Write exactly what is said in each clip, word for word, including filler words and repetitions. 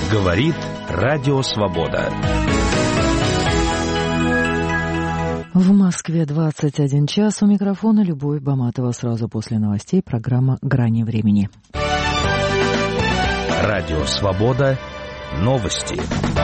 Говорит Радио Свобода. В Москве двадцать один час. У микрофона Любовь Баматова. Сразу после новостей программа «Грани времени». Радио Свобода. Новости.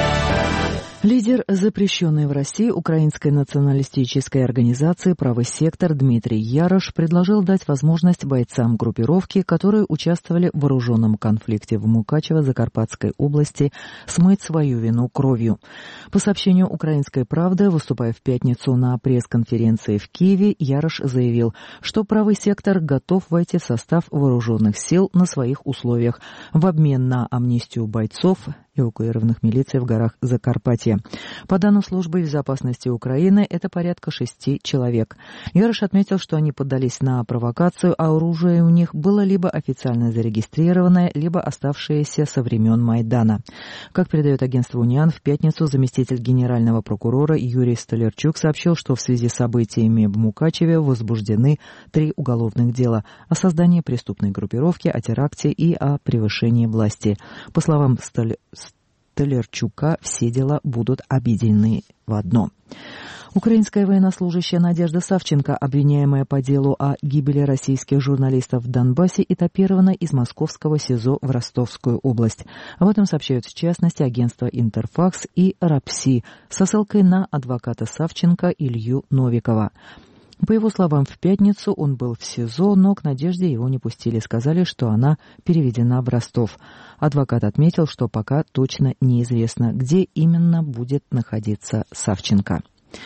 Лидер запрещенной в России украинской националистической организации «Правый сектор» Дмитрий Ярош предложил дать возможность бойцам группировки, которые участвовали в вооруженном конфликте в Мукачево-Закарпатской области, смыть свою вину кровью. По сообщению «Украинской правды», выступая в пятницу на пресс-конференции в Киеве, Ярош заявил, что «Правый сектор» готов войти в состав вооруженных сил на своих условиях в обмен на амнистию бойцов, эвакуированных милицией в горах Закарпатья. По данным Службы безопасности Украины, это порядка шести человек. Ярош отметил, что они поддались на провокацию, а оружие у них было либо официально зарегистрированное, либо оставшееся со времен Майдана. Как передает агентство «Униан», в пятницу заместитель генерального прокурора Юрий Столярчук сообщил, что в связи с событиями в Мукачеве возбуждены три уголовных дела о создании преступной группировки, о теракте и о превышении власти. По словам Столярчука, Толерчука, все дела будут объединены в одно. Украинская военнослужащая Надежда Савченко, обвиняемая по делу о гибели российских журналистов в Донбассе, этапирована из московского СИЗО в Ростовскую область. Об этом сообщают в частности агентства «Интерфакс» и «Рапси» со ссылкой на адвоката Савченко Илью Новикова. По его словам, в пятницу он был в СИЗО, но к Надежде его не пустили. Сказали, что она переведена в Ростов. Адвокат отметил, что пока точно неизвестно, где именно будет находиться Савченко.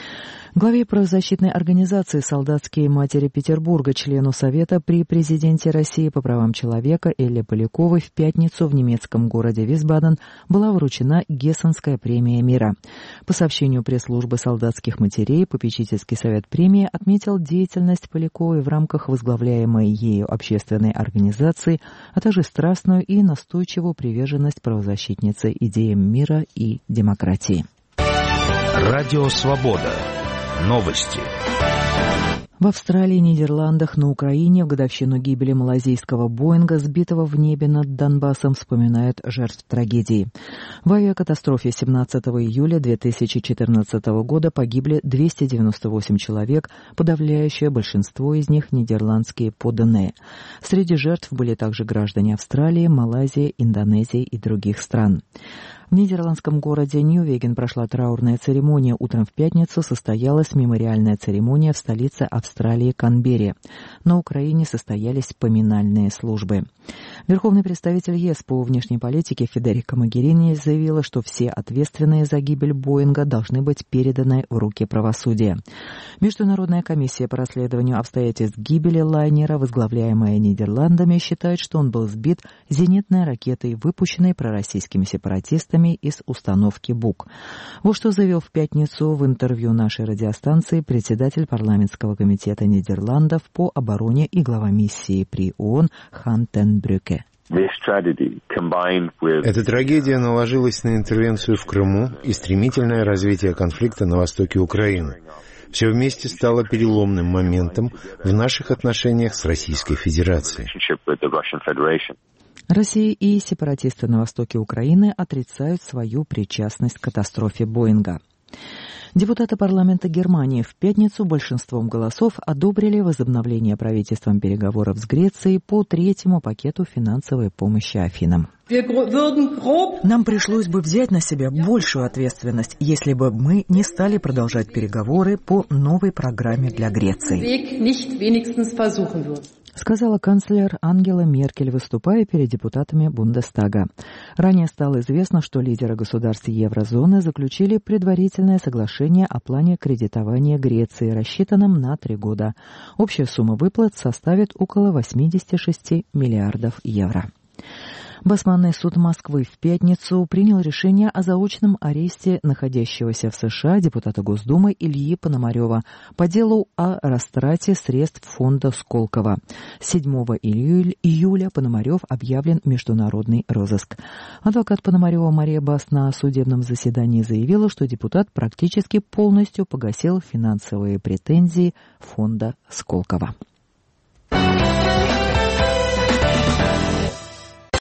Главе правозащитной организации «Солдатские матери Петербурга», члену Совета при президенте России по правам человека Элле Поляковой в пятницу в немецком городе Висбаден была вручена Гессенская премия мира. По сообщению пресс-службы «Солдатских матерей», попечительский совет премии отметил деятельность Поляковой в рамках возглавляемой ею общественной организации, а также страстную и настойчивую приверженность правозащитницы идеям мира и демократии. Радио Свобода. Новости. В Австралии, Нидерландах, на Украине в годовщину гибели малайзийского Боинга, сбитого в небе над Донбассом, вспоминают жертв трагедии. В авиакатастрофе семнадцатого июля две тысячи четырнадцатого года погибли двести девяносто восемь человек, подавляющее большинство из них нидерландские подданные. Среди жертв были также граждане Австралии, Малайзии, Индонезии и других стран. В нидерландском городе Ньювеген прошла траурная церемония. Утром в пятницу состоялась мемориальная церемония в столице Австралии Канберре. На Украине состоялись поминальные службы. Верховный представитель ЕС по внешней политике Федерика Могерини заявила, что все ответственные за гибель Боинга должны быть переданы в руки правосудия. Международная комиссия по расследованию обстоятельств гибели лайнера, возглавляемая Нидерландами, считает, что он был сбит зенитной ракетой, выпущенной пророссийскими сепаратистами из установки БУК. Вот что заявил в пятницу в интервью нашей радиостанции председатель парламентского комитета Нидерландов по обороне и глава миссии при ООН Хан тен Брюке. Эта трагедия наложилась на интервенцию в Крыму и стремительное развитие конфликта на востоке Украины. Все вместе стало переломным моментом в наших отношениях с Российской Федерацией. Россия и сепаратисты на востоке Украины отрицают свою причастность к катастрофе Боинга. Депутаты парламента Германии в пятницу большинством голосов одобрили возобновление правительством переговоров с Грецией по третьему пакету финансовой помощи Афинам. Нам пришлось бы взять на себя большую ответственность, если бы мы не стали продолжать переговоры по новой программе для Греции, сказала канцлер Ангела Меркель, выступая перед депутатами Бундестага. Ранее стало известно, что лидеры государств еврозоны заключили предварительное соглашение о плане кредитования Греции, рассчитанном на три года. Общая сумма выплат составит около восемьдесят шесть миллиардов евро. Басманный суд Москвы в пятницу принял решение о заочном аресте находящегося в США депутата Госдумы Ильи Пономарева по делу о растрате средств фонда Сколково. седьмого июля Пономарев объявлен в международный розыск. Адвокат Пономарева Мария Бас на судебном заседании заявила, что депутат практически полностью погасил финансовые претензии фонда Сколково.